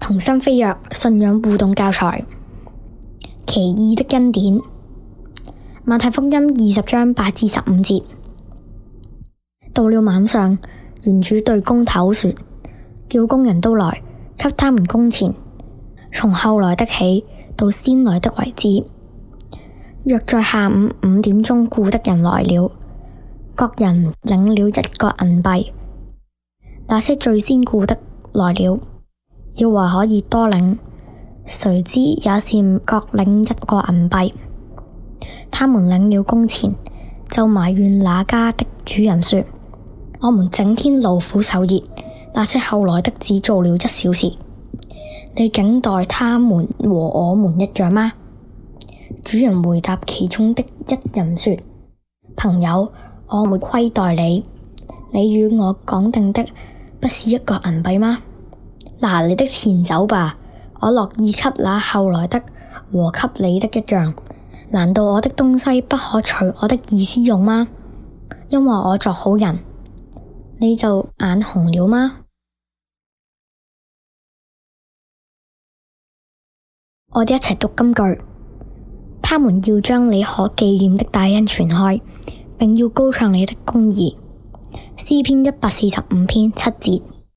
同心飛躍信仰互動教材，奇異的恩典。馬太福音20章8至15節。到了晚上，園主對工頭說：叫工人都來，給他們工錢，從後來的起到先來的為止。約在下午5點鐘僱的人來了，各人領了1個銀幣。那些最先僱的來了，以為可以多領，誰知也是各領1個銀幣。他們領了工錢，就埋怨那家的主人說：我們整天勞苦受熱，那些後來的只做了1小時，你竟待他們和我們一樣嗎？主人回答其中的一人說：朋友，我沒虧待你，你與我講定的不是1個銀幣嗎？拿你的錢走吧，我樂意給那後來的和給你的一樣。難道我的東西不可隨我的意思用嗎？因為我作好人，你就眼紅了嗎？我哋一齊讀金句。他們要將你可紀念的大恩傳開，並要高唱你的公義。詩篇145篇7節。